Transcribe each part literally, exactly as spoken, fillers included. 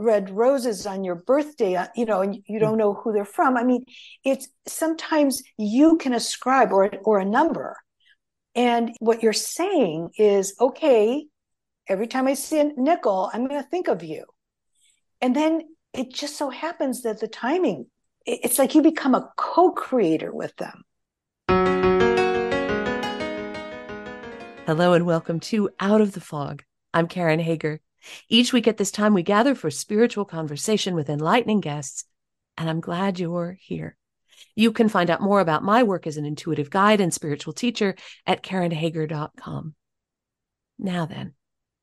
red roses on your birthday, uh, you know, and you don't know who they're from. I mean, it's sometimes you can ascribe or, or a number. And what you're saying is, okay, every time I see a nickel, I'm going to think of you. And then it just so happens that the timing, it's like you become a co-creator with them. Hello and welcome to Out of the Fog. I'm Karen Hager. Each week at this time, we gather for spiritual conversation with enlightening guests, and I'm glad you're here. You can find out more about my work as an intuitive guide and spiritual teacher at karen hager dot com. Now then,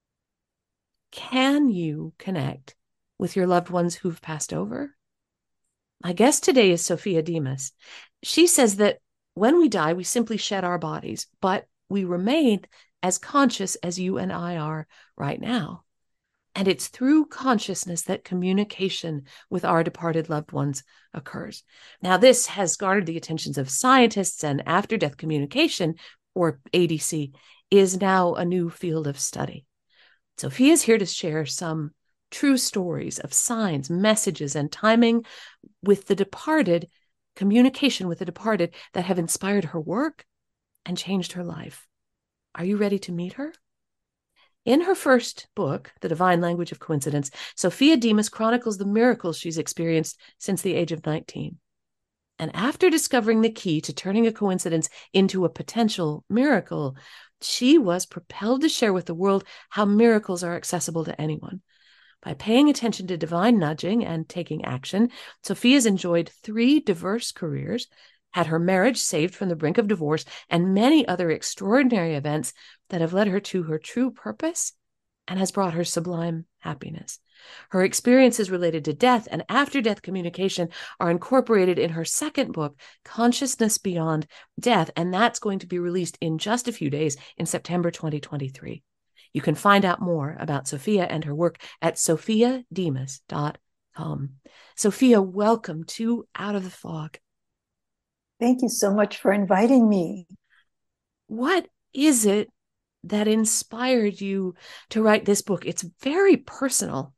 can you connect with your loved ones who've passed over? My guest today is Sophia Demas. She says that when we die, we simply shed our bodies, but we remain as conscious as you and I are right now. And it's through consciousness that communication with our departed loved ones occurs. Now, this has garnered the attentions of scientists, and after-death communication, or A D C, is now a new field of study. Sophia is here to share some true stories of signs, messages, and timing with the departed, communication with the departed, that have inspired her work and changed her life. Are you ready to meet her? In her first book, The Divine Language of Coincidence, Sophia Demas chronicles the miracles she's experienced since the age of nineteen. And after discovering the key to turning a coincidence into a potential miracle, she was propelled to share with the world how miracles are accessible to anyone. By paying attention to divine nudging and taking action, Sophia's enjoyed three diverse careers, had her marriage saved from the brink of divorce, and many other extraordinary events that have led her to her true purpose and has brought her sublime happiness. Her experiences related to death and after-death communication are incorporated in her second book, Consciousness Beyond Death, and that's going to be released in just a few days in September twenty twenty-three. You can find out more about Sophia and her work at sophia demas dot com. Sophia, welcome to Out of the Fog. Thank you so much for inviting me. What is it that inspired you to write this book? It's very personal.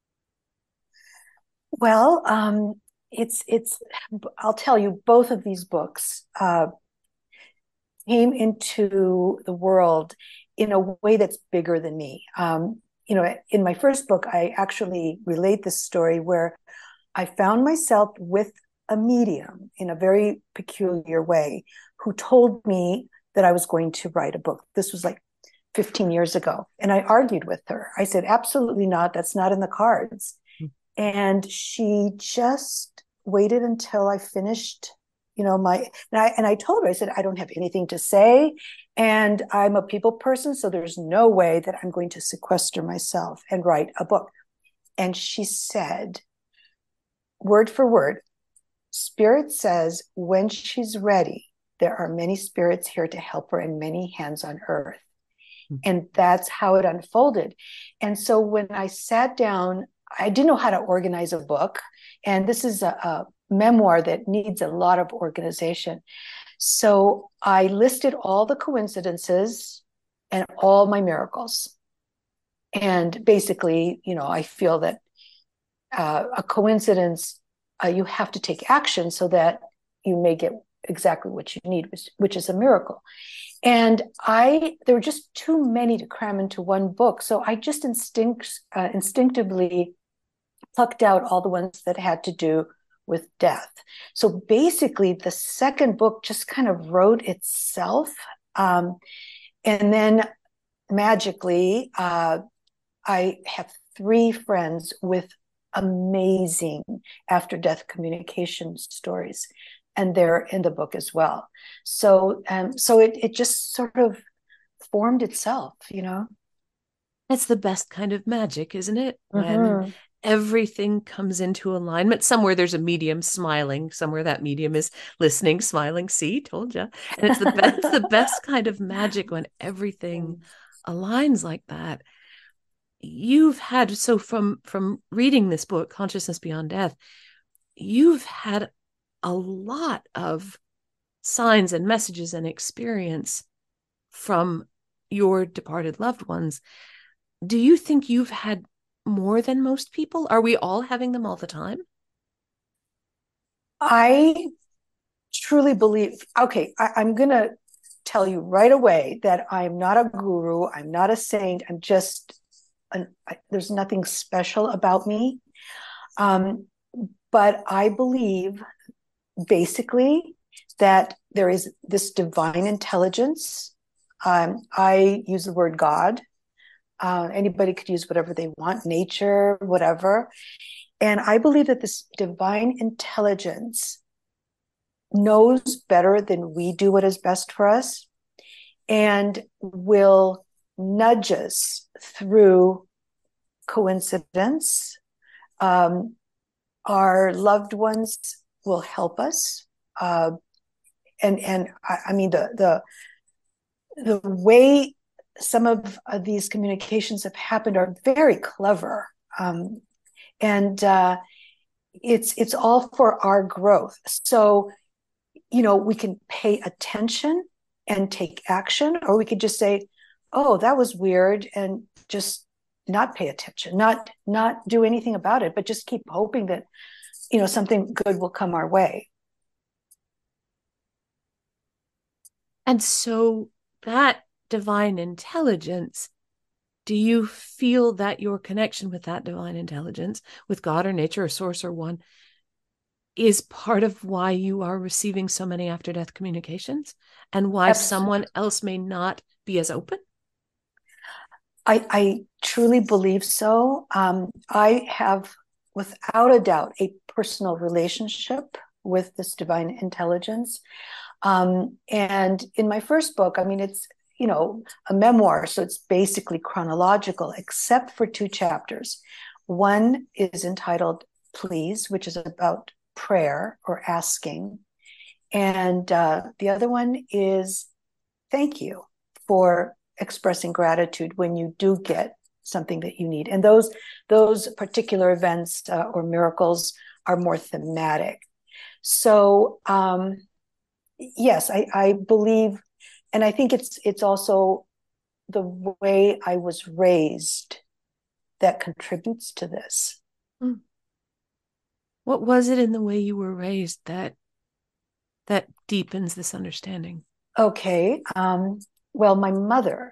Well, um, it's, it's, I'll tell you, both of these books uh, came into the world in a way that's bigger than me. Um, you know, in my first book, I actually relate this story where I found myself with a medium in a very peculiar way who told me that I was going to write a book. This was like fifteen years ago. And I argued with her. I said, absolutely not. That's not in the cards. Mm-hmm. And she just waited until I finished, you know, my, and I, and I told her, I said, I don't have anything to say. And I'm a people person. So there's no way that I'm going to sequester myself and write a book. And she said, word for word, Spirit says when she's ready, there are many spirits here to help her and many hands on earth. Mm-hmm. And that's how it unfolded. And so when I sat down, I didn't know how to organize a book. And this is a, a memoir that needs a lot of organization. So I listed all the coincidences and all my miracles. And basically, you know, I feel that uh, a coincidence, Uh, you have to take action so that you may get exactly what you need, which, which is a miracle. And I, there were just too many to cram into one book. So I just instinct, uh, instinctively plucked out all the ones that had to do with death. So basically the second book just kind of wrote itself. Um, and then magically, uh, I have three friends with amazing after-death communication stories, and they're in the book as well. So, um, so it it just sort of formed itself, you know. It's the best kind of magic, isn't it? When Mm-hmm. everything comes into alignment. Somewhere there's a medium smiling. Somewhere that medium is listening, smiling. See, told you. And it's the best, it's the best kind of magic when everything aligns like that. You've had, so from from reading this book, Consciousness Beyond Death, you've had a lot of signs and messages and experience from your departed loved ones. Do you think you've had more than most people? Are we all having them all the time? I truly believe, okay, I, I'm going to tell you right away that I'm not a guru. I'm not a saint. I'm just, an, I, there's nothing special about me. Um, but I believe basically that there is this divine intelligence. Um, I use the word God. Uh, anybody could use whatever they want, nature, whatever. And I believe that this divine intelligence knows better than we do what is best for us and will nudge us through coincidence. Um, our loved ones will help us. Uh, and and I, I mean, the, the, the way some of uh, these communications have happened are very clever. Um, and uh, it's it's all for our growth. So, you know, we can pay attention and take action, or we could just say, oh, that was weird, and just not pay attention, not not do anything about it, but just keep hoping that, you know, something good will come our way. And so that divine intelligence, do you feel that your connection with that divine intelligence, with God or nature or source or one, is part of why you are receiving so many after death communications and why Absolutely. someone else may not be as open? I, I truly believe so. Um, I have, without a doubt, a personal relationship with this divine intelligence. Um, and in my first book, I mean, it's, you know, a memoir, so it's basically chronological, except for two chapters. One is entitled Please, which is about prayer or asking. And uh, the other one is Thank You, for expressing gratitude when you do get something that you need. And those those particular events uh, or miracles are more thematic. So um, yes, I, I believe, and I think it's it's also the way I was raised that contributes to this. Mm. What was it in the way you were raised that that deepens this understanding? Okay. Um, well, my mother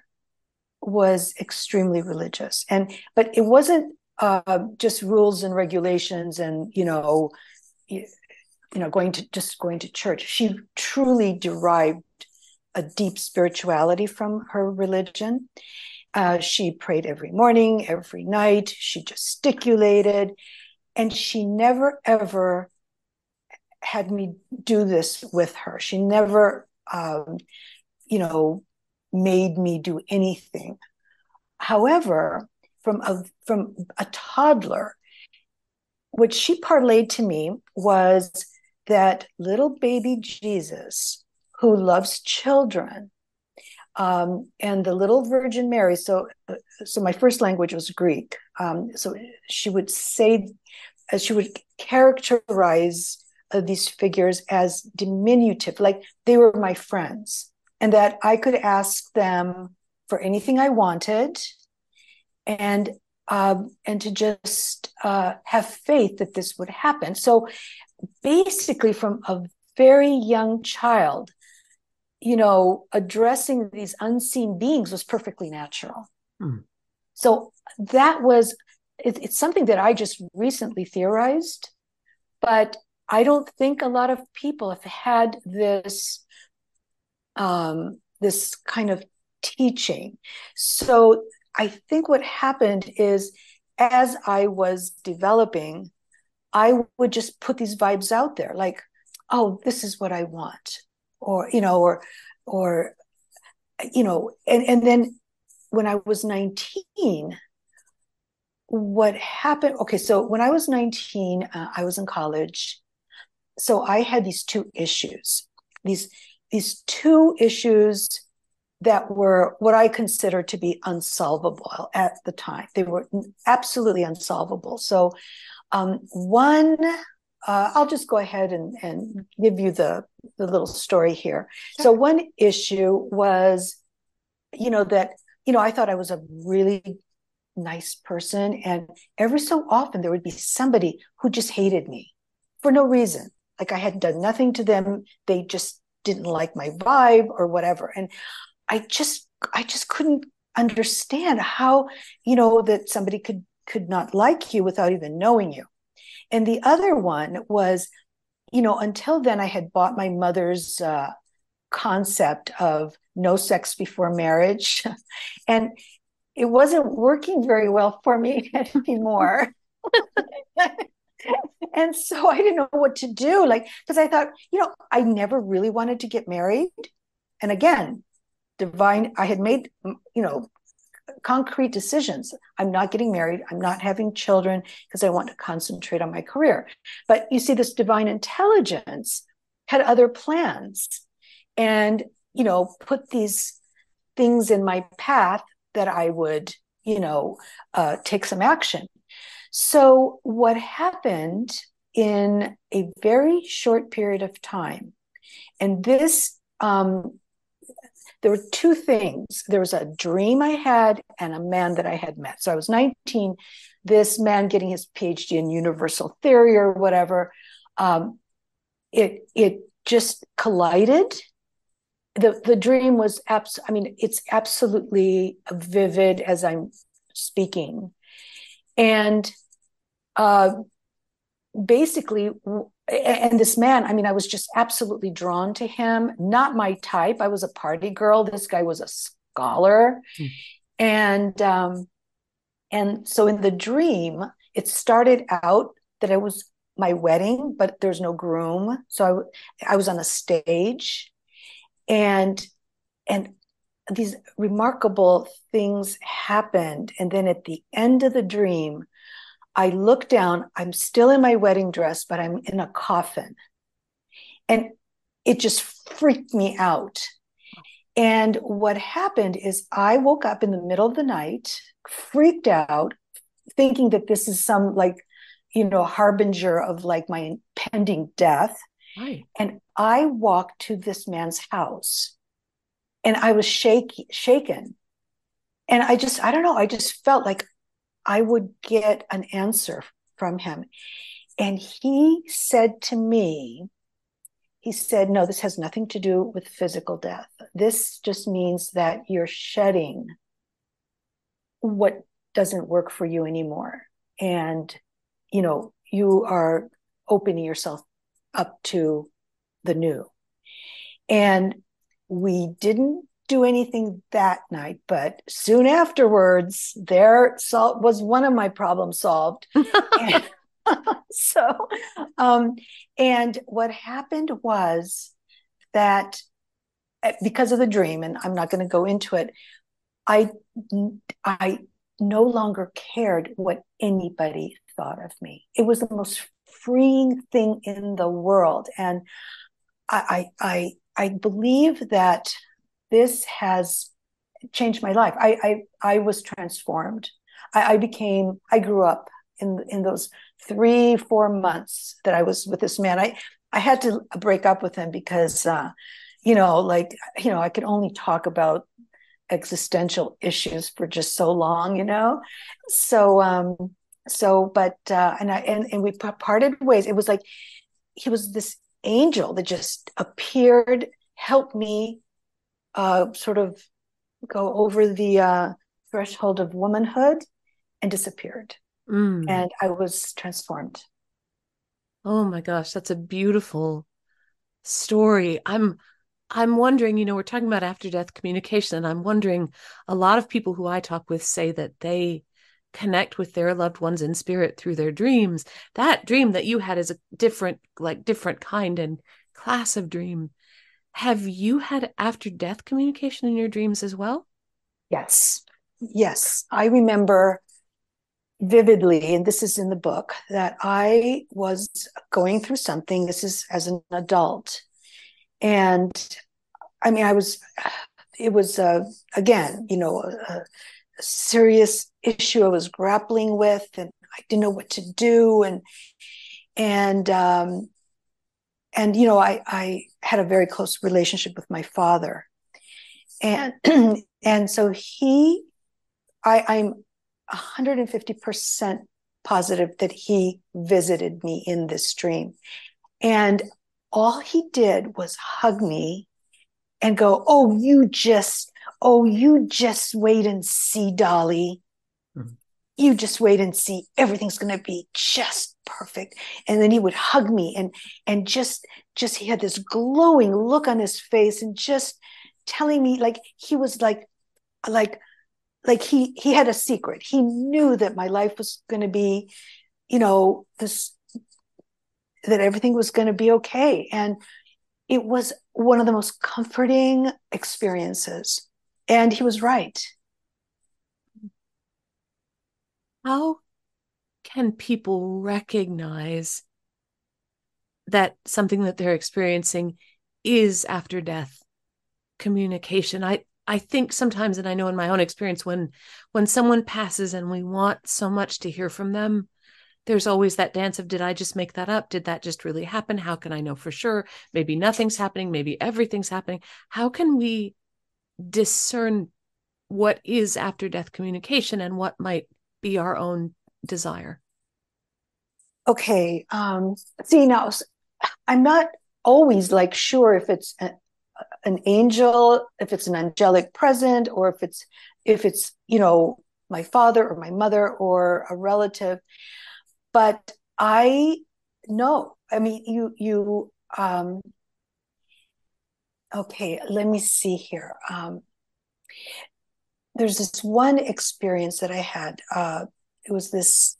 was extremely religious, and but it wasn't uh, just rules and regulations, and you know, you, you know, going to just going to church. She truly derived a deep spirituality from her religion. Uh, she prayed every morning, every night. She gesticulated, and she never ever had me do this with her. She never, um, you know, made me do anything. However, from a from a toddler, what she parlayed to me was that little baby Jesus who loves children, um, and the little Virgin Mary. So, so my first language was Greek. Um, so she would say, she would characterize uh, these figures as diminutive, like they were my friends, and that I could ask them for anything I wanted, and um, and to just uh, have faith that this would happen. So basically, from a very young child, you know, addressing these unseen beings was perfectly natural. Hmm. So that was, it, it's something that I just recently theorized, but I don't think a lot of people have had this, um, this kind of teaching. So I think what happened is, as I was developing, I would just put these vibes out there, like, oh, this is what I want, or, you know, or, or, you know, and, and then when I was nineteen, what happened? Okay, so when I was nineteen, uh, I was in college. So I had these two issues, these, these two issues that were what I consider to be unsolvable at the time. They were absolutely unsolvable. So um, one, uh, I'll just go ahead and, and give you the, the little story here. Sure. So one issue was, you know, that, you know, I thought I was a really nice person. And every so often there would be somebody who just hated me for no reason. Like I had done nothing to them. They just didn't like my vibe or whatever. And I just, I just couldn't understand how, you know, that somebody could, could not like you without even knowing you. And the other one was, you know, until then I had bought my mother's uh, concept of no sex before marriage. And it wasn't working very well for me anymore. And so I didn't know what to do. Like, because I thought, you know, I never really wanted to get married. And again, divine, I had made, you know, concrete decisions. I'm not getting married. I'm not having children because I want to concentrate on my career. But you see, this divine intelligence had other plans and, you know, put these things in my path that I would, you know, uh, take some action. So what happened in a very short period of time, and this, um, there were two things. There was a dream I had and a man that I had met. So I was nineteen, this man getting his PhD in universal theory or whatever, um, it, it just collided. The, the dream was, abs- I mean, it's absolutely vivid as I'm speaking. And uh, basically, and this man, I mean, I was just absolutely drawn to him. Not my type. I was a party girl. This guy was a scholar. Mm. And, um, and so in the dream, it started out that it was my wedding, but there's no groom. So I, I was on a stage. And and these remarkable things happened. And then at the end of the dream, I look down, I'm still in my wedding dress, but I'm in a coffin. And it just freaked me out. And what happened is I woke up in the middle of the night, freaked out, thinking that this is some like, you know, harbinger of like my impending death. Right. And I walked to this man's house and I was shaky, shaken. And I just, I don't know, I just felt like I would get an answer from him. And he said to me, he said, no, this has nothing to do with physical death. This just means that you're shedding what doesn't work for you anymore. And, you know, you are opening yourself up to the new. And we didn't do anything that night, but soon afterwards, there was one of my problems solved. And so, um, and what happened was that because of the dream, and I'm not going to go into it, I, I no longer cared what anybody thought of me. It was the most freeing thing in the world. And I, I, I believe that this has changed my life. I, I, I was transformed. I, I became, I grew up in, in those three, four months that I was with this man. I, I had to break up with him because, uh, you know, like, you know, I could only talk about existential issues for just so long, you know? So, um, so, but, uh, and I, and, and we parted ways. It was like, he was this angel that just appeared, helped me, uh, sort of go over the, uh, threshold of womanhood and disappeared. Mm. And I was transformed. Oh my gosh, that's a beautiful story. I'm I'm wondering, you know, we're talking about after-death communication, and I'm wondering, a lot of people who I talk with say that they connect with their loved ones in spirit through their dreams. That dream that you had is a different, like different kind and class of dream. Have you had after-death communication in your dreams as well? Yes. Yes. I remember vividly, and this is in the book, that I was going through something. This is as an adult. And I mean, I was, it was, uh, again, you know, a, a serious issue I was grappling with, and I didn't know what to do. And, and, um, and, you know, I, I had a very close relationship with my father. And, and so he, I, I'm one hundred fifty percent positive that he visited me in this dream. And all he did was hug me and go, oh, you just, oh, you just wait and see, Dolly. Mm-hmm. You just wait and see. Everything's going to be just perfect. And then he would hug me and, and just, just, he had this glowing look on his face and just telling me like, he was like, like, like he, he had a secret. He knew that my life was going to be, you know, this, that everything was going to be okay. And it was one of the most comforting experiences. And he was right. How can people recognize that something that they're experiencing is after death communication? I, I think sometimes, and I know in my own experience, when, when someone passes and we want so much to hear from them, there's always that dance of, did I just make that up? Did that just really happen? How can I know for sure? Maybe nothing's happening. Maybe everything's happening. How can we discern what is after death communication and what might be our own desire? Okay. Um, see, now I'm not always like sure if it's a, an angel, if it's an angelic present, or if it's, if it's, you know, my father or my mother or a relative. But I know, I mean, you, you, um, okay, let me see here. Um, there's this one experience that I had. Uh, it was this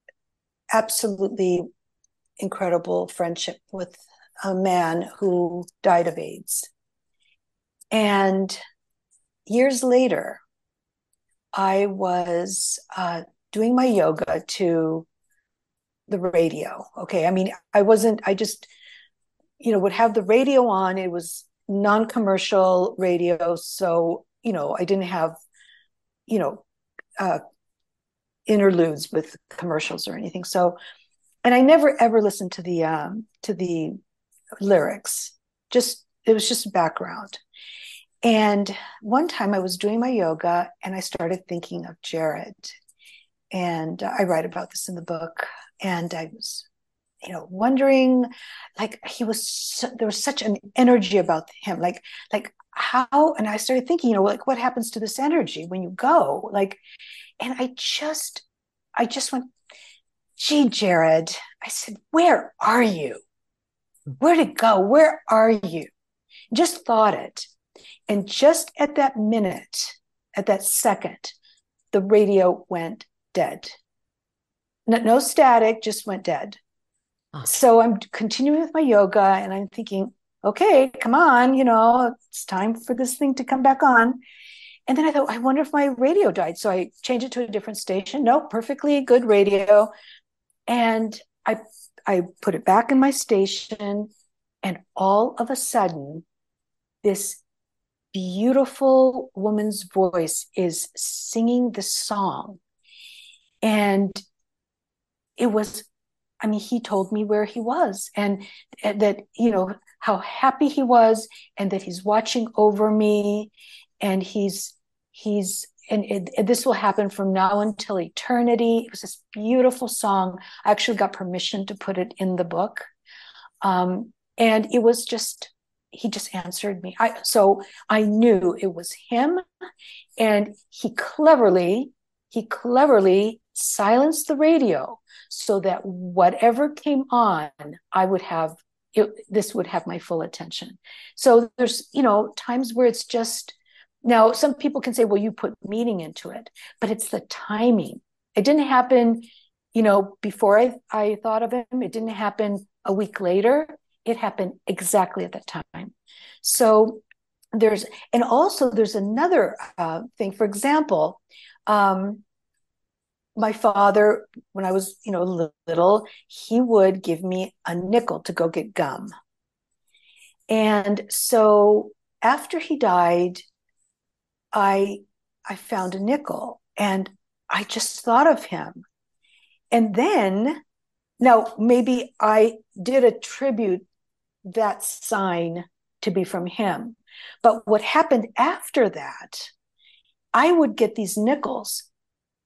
absolutely incredible friendship with a man who died of AIDS. And years later, I was uh, doing my yoga to the radio. Okay. I mean, I wasn't, I just, you know, would have the radio on. It was non-commercial radio. So, you know, I didn't have, you know, uh, interludes with commercials or anything. So, and I never ever listened to the, um, to the lyrics. Just, it was just background. And one time I was doing my yoga and I started thinking of Jared. And uh, I write about this in the book. And I was, you know, wondering, like, he was, so, there was such an energy about him. Like, like how, and I started thinking, you know, like what happens to this energy when you go? Like, and I just, I just went, gee, Jared, I said, where are you? Where'd it go? Where are you? Just thought it. And just at that minute, at that second, the radio went dead. No, no static, just went dead. Oh. So I'm continuing with my yoga and I'm thinking, okay, come on, you know, it's time for this thing to come back on. And then I thought, I wonder if my radio died. So I changed it to a different station. No, perfectly good radio. And I, I put it back in my station. And all of a sudden, this beautiful woman's voice is singing the song. And it was, I mean, he told me where he was and, and that, you know, how happy he was and that he's watching over me and he's, he's, and, it, and this will happen from now until eternity. It was this beautiful song. I actually got permission to put it in the book. Um, and it was just, he just answered me. I, so I knew it was him, and he cleverly, he cleverly silenced the radio so that whatever came on, I would have, it, this would have my full attention. So there's, you know, times where it's just, now some people can say, well, you put meaning into it, but it's the timing. It didn't happen, you know, before I, I thought of him. It didn't happen a week later. It happened exactly at that time. So there's, and also there's another uh, thing. For example, um, my father, when I was, you know, little, he would give me a nickel to go get gum. And so after he died, I, I found a nickel and I just thought of him. And then, now maybe I did attribute that sign to be from him. But what happened after that, I would get these nickels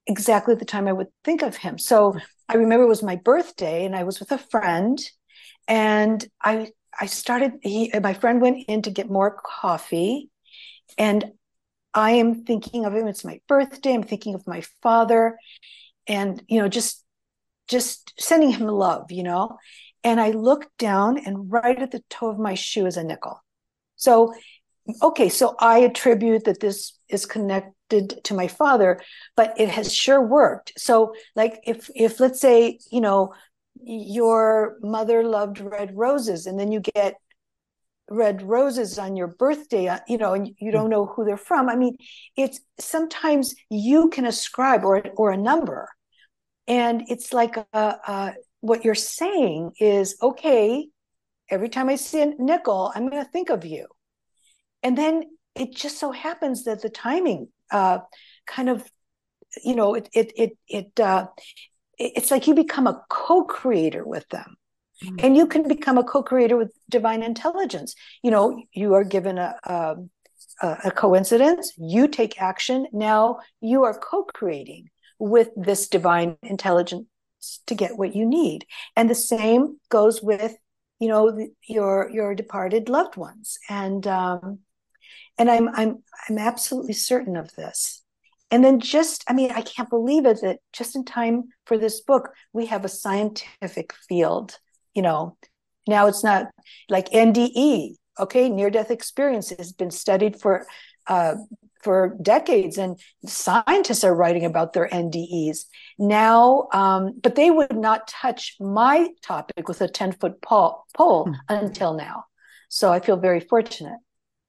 exactly the time I would think of him. So I remember it was my birthday and I was with a friend, and I I started he my friend went in to get more coffee, and I am thinking of him. It's my birthday. I'm thinking of my father, and you know, just just sending him love, you know. And I look down, and right at the toe of my shoe is a nickel. So, okay, so I attribute that this is connected to my father, but it has sure worked. So, like, if if let's say, you know, your mother loved red roses, and then you get red roses on your birthday, you know, and you don't know who they're from. I mean, it's sometimes you can ascribe or or a number, and it's like a, a, what you're saying is, okay, every time I see a nickel, I'm going to think of you. And then it just so happens that the timing uh, kind of, you know, it it it it uh, it's like you become a co-creator with them. Mm-hmm. And you can become a co-creator with divine intelligence. You know, you are given a, a a coincidence, you take action. Now you are co-creating with this divine intelligence to get what you need. And the same goes with, you know, the, your your departed loved ones. And um, and I'm I'm I'm absolutely certain of this. And then just, I mean, I can't believe it that just in time for this book, we have a scientific field. You know, now it's not like N D E. Okay, near-death experience has been studied for uh, for decades, and scientists are writing about their N D Es now. Um, but they would not touch my topic with a ten-foot pole, pole hmm. until now. So I feel very fortunate.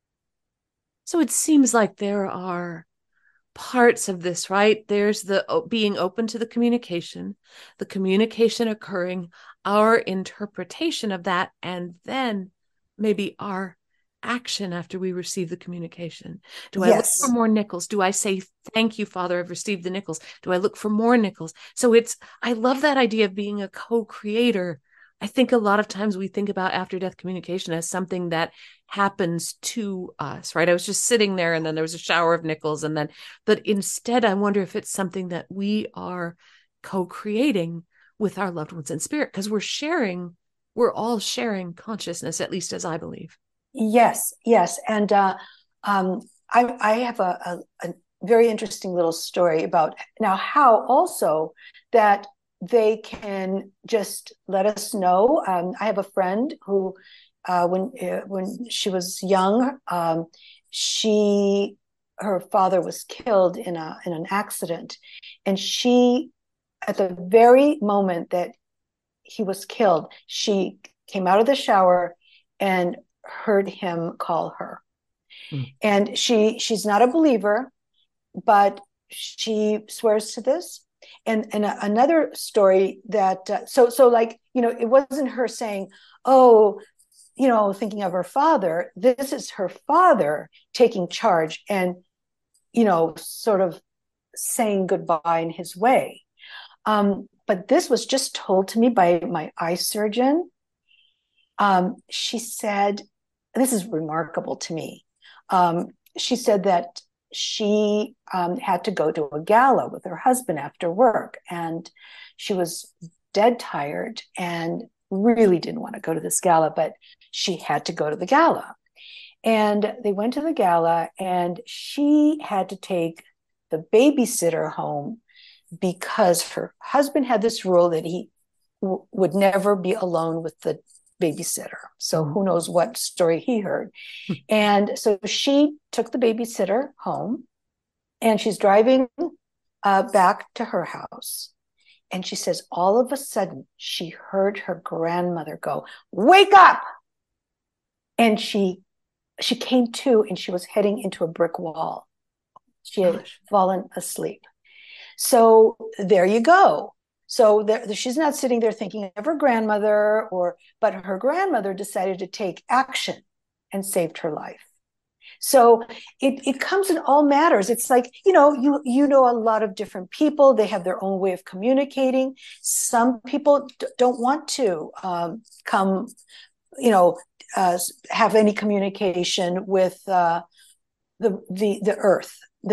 So it seems like there are parts of this, right? There's the being open to the communication, the communication occurring, our interpretation of that, and then maybe our action after we receive the communication. Do I yes. look for more nickels? Do I say, thank you, Father, I've received the nickels? Do I look for more nickels? So it's, I love that idea of being a co-creator. I think a lot of times we think about after death communication as something that happens to us, right? I was just sitting there and then there was a shower of nickels and then, but instead I wonder if it's something that we are co-creating with our loved ones in spirit, because we're sharing, we're all sharing consciousness, at least as I believe. Yes, yes. And uh, um, I, I have a, a, a very interesting little story about now how also that they can just let us know. Um, I have a friend who, uh, when uh, when she was young, um, she her father was killed in a in an accident, and she, at the very moment that he was killed, she came out of the shower and heard him call her. Mm. And she she's not a believer, but she swears to this. And and a, another story that uh, so so like, you know, it wasn't her saying, oh, you know, thinking of her father. This is her father taking charge and, you know, sort of saying goodbye in his way. Um, but this was just told to me by my eye surgeon. Um, she said, this is remarkable to me. Um, she said that she um, had to go to a gala with her husband after work, and she was dead tired and really didn't want to go to this gala, but she had to go to the gala. And they went to the gala, and she had to take the babysitter home because her husband had this rule that he w- would never be alone with the babysitter. So who knows what story he heard. And so she took the babysitter home, and she's driving uh, back to her house. And she says, all of a sudden, she heard her grandmother go, wake up! And she she came to, and she was heading into a brick wall. She had Gosh. fallen asleep. So there you go. So there, she's not sitting there thinking of her grandmother, or but her grandmother decided to take action and saved her life. So it, it comes in all matters. It's like, you know, you you know a lot of different people. They have their own way of communicating. Some people d- don't want to um, come, you know, uh, have any communication with uh, the the the earth. The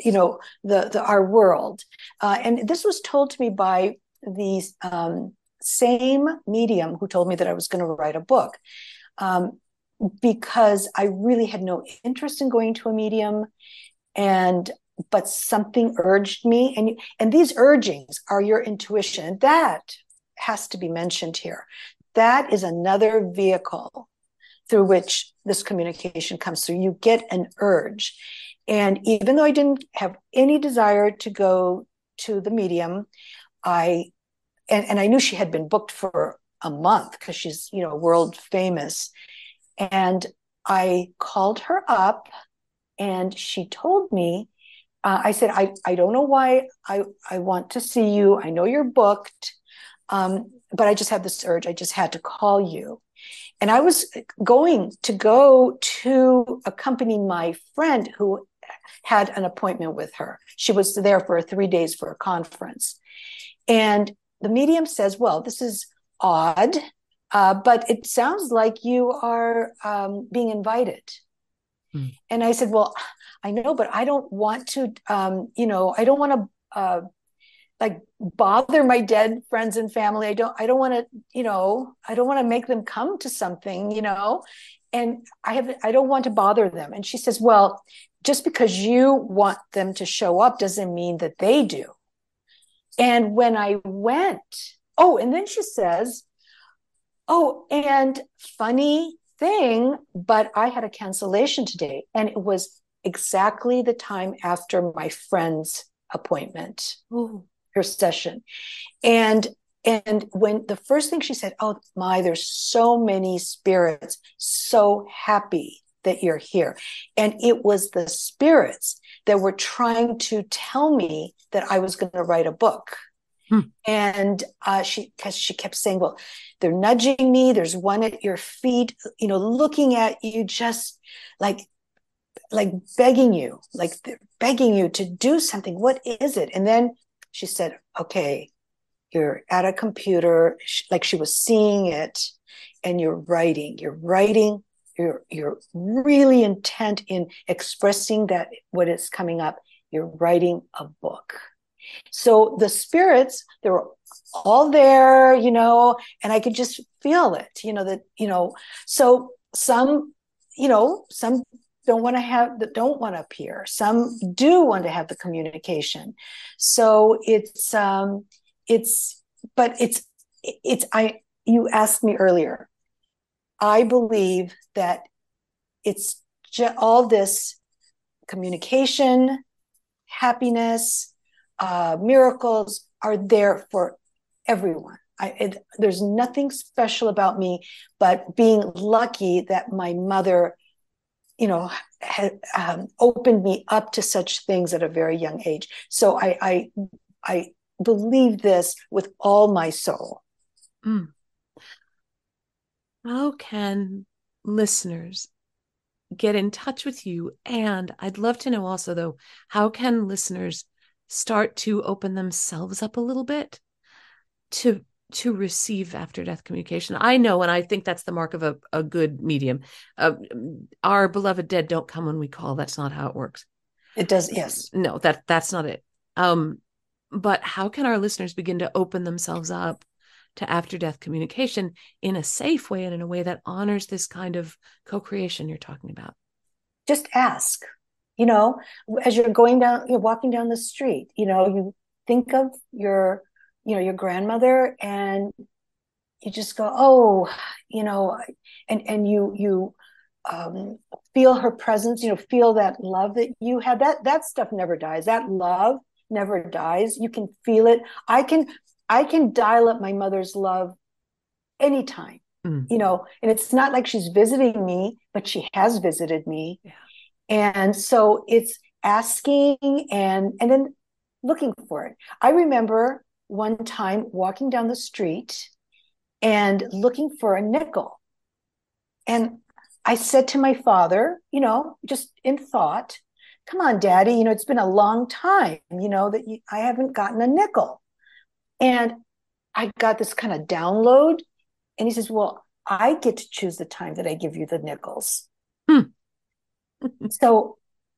you know, the, the our world. Uh, and this was told to me by the um, same medium who told me that I was going to write a book. Um, because I really had no interest in going to a medium, and but something urged me, and and these urgings are your intuition. That has to be mentioned here. That is another vehicle through which this communication comes through. You get an urge. And even though I didn't have any desire to go to the medium, I and, and I knew she had been booked for a month because she's, you know, world famous. And I called her up and she told me, uh, I said, I, I don't know why I, I want to see you. I know you're booked, um, but I just had this urge. I just had to call you. And I was going to go to accompany my friend who had an appointment with her. She was there for three days for a conference. And the medium says, well, this is odd, uh, but it sounds like you are um, being invited. Hmm. And I said, well, I know, but I don't want to, um, you know, I don't want to uh, like bother my dead friends and family. I don't, I don't want to, you know, I don't want to make them come to something, you know, and I have, I don't want to bother them. And she says, well, just because you want them to show up doesn't mean that they do. And when I went, oh, and then she says, oh, and funny thing, but I had a cancellation today, and it was exactly the time after my friend's appointment. Ooh. Her session. And and when the first thing she said, oh my, there's so many spirits, so happy that you're here. And it was the spirits that were trying to tell me that I was going to write a book. Hmm. And uh, she, because she kept saying, well, they're nudging me. There's one at your feet, you know, looking at you, just like, like begging you, like they're begging you to do something. What is it? And then she said, okay, you're at a computer, like she was seeing it, and you're writing, you're writing, you're, you're really intent in expressing that what is coming up. You're writing a book. So the spirits, they were all there, you know, and I could just feel it, you know, that, you know, so some, you know, some don't want to have that don't want to appear. Some do want to have the communication. So it's, um, it's, but it's, it's, I, you asked me earlier, I believe that it's just all this communication, happiness, uh, miracles are there for everyone. I, it, there's nothing special about me, but being lucky that my mother, you know, had um, opened me up to such things at a very young age. So I, I, I believe this with all my soul. Mm. How can listeners get in touch with you? And I'd love to know also, though, how can listeners start to open themselves up a little bit to to receive after death communication? I know, and I think that's the mark of a, a good medium. Uh, our beloved dead don't come when we call. That's not how it works. It does, yes. No, that that's not it. Um, but how can our listeners begin to open themselves up to after death communication in a safe way and in a way that honors this kind of co-creation you're talking about? Just ask. You know, as you're going down, you're walking down the street, you know, you think of your, you know, your grandmother, and you just go, oh, you know, and, and you, you, um, feel her presence, you know, feel that love that you had. That, that stuff never dies. That love never dies. You can feel it. I can, I can dial up my mother's love anytime, mm. you know, and it's not like she's visiting me, but she has visited me. Yeah. And so it's asking and, and then looking for it. I remember one time walking down the street and looking for a nickel. And I said to my father, you know, just in thought, come on, Daddy, you know, it's been a long time, you know, that you, I haven't gotten a nickel. And I got this kind of download. And he says, well, I get to choose the time that I give you the nickels. Hmm. So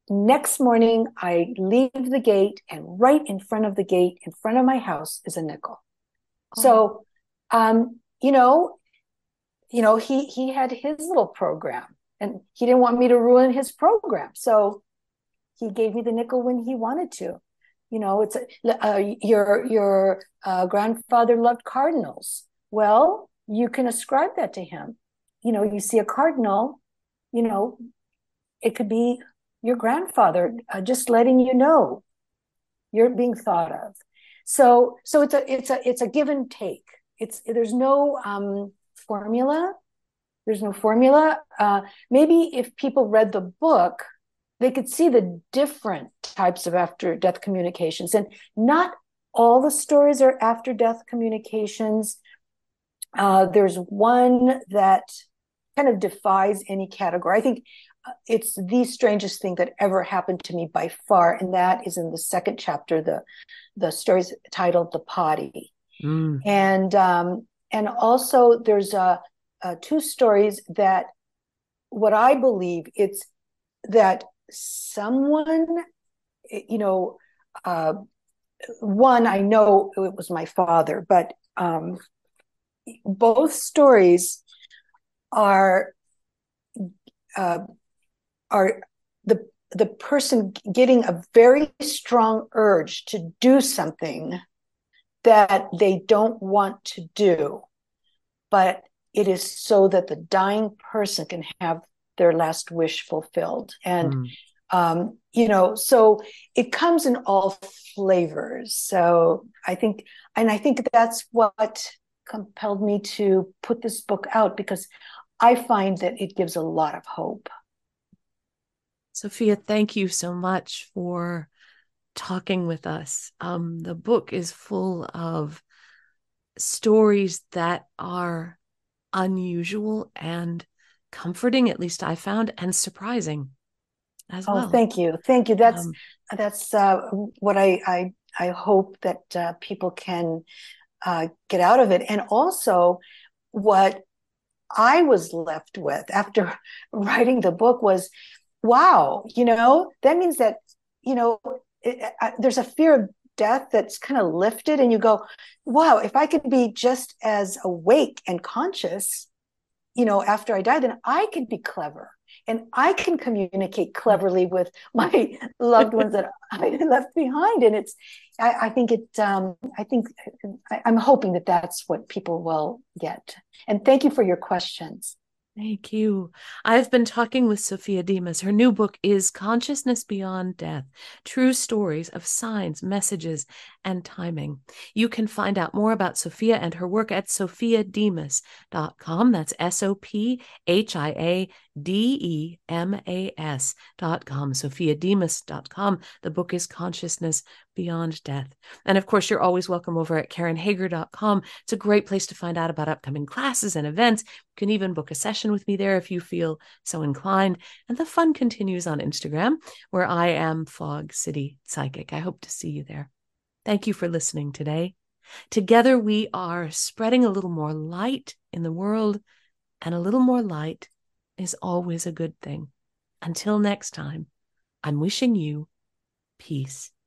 next morning, I leave the gate, and right in front of the gate, in front of my house, is a nickel. Oh. So, um, you know, you know, he he had his little program, and he didn't want me to ruin his program. So he gave me the nickel when he wanted to. You know, it's a, uh, your your uh, grandfather loved cardinals. Well, you can ascribe that to him. You know, you see a cardinal, you know, it could be your grandfather uh, just letting you know you're being thought of. So, so it's a it's a it's a give and take. It's there's no um, formula. There's no formula. Uh, maybe if people read the book, they could see the different types of after death communications, and not all the stories are after death communications. Uh, there's one that kind of defies any category. I think it's the strangest thing that ever happened to me by far, and that is in the second chapter. The the story's titled "The Potty," mm. and um, and also there's a, a two stories that what I believe it's that someone, you know, uh, one I know it was my father, but um, both stories are. Uh, are the the person getting a very strong urge to do something that they don't want to do, but it is so that the dying person can have their last wish fulfilled. And mm. um, you know, so it comes in all flavors. So I think, and I think that's what compelled me to put this book out, because I find that it gives a lot of hope. Sophia, thank you so much for talking with us. Um, the book is full of stories that are unusual and comforting, at least I found, and surprising as oh, well. Thank you. Thank you. That's, um, that's uh, what I, I, I hope that uh, people can uh, get out of it. And also what I was left with after writing the book was, wow, you know, that means that, you know, it, uh, there's a fear of death that's kind of lifted, and you go, wow, if I could be just as awake and conscious, you know, after I die, then I could be clever, and I can communicate cleverly with my loved ones that I left behind. And it's, I, I think it, um, I think I, I'm hoping that that's what people will get. And thank you for your questions. Thank you. I've been talking with Sophia Dimas. Her new book is Consciousness Beyond Death, True Stories of Signs, Messages, and Timing. You can find out more about Sophia and her work at sophia dimas dot com. That's S O P H I A D E M A S dot com, sophia dimas dot com. The book is Consciousness Beyond Death. And of course, you're always welcome over at karen hager dot com. It's a great place to find out about upcoming classes and events. You can even book a session with me there if you feel so inclined. And the fun continues on Instagram, where I am Fog City Psychic. I hope to see you there. Thank you for listening today. Together, we are spreading a little more light in the world, and a little more light is always a good thing. Until next time, I'm wishing you peace.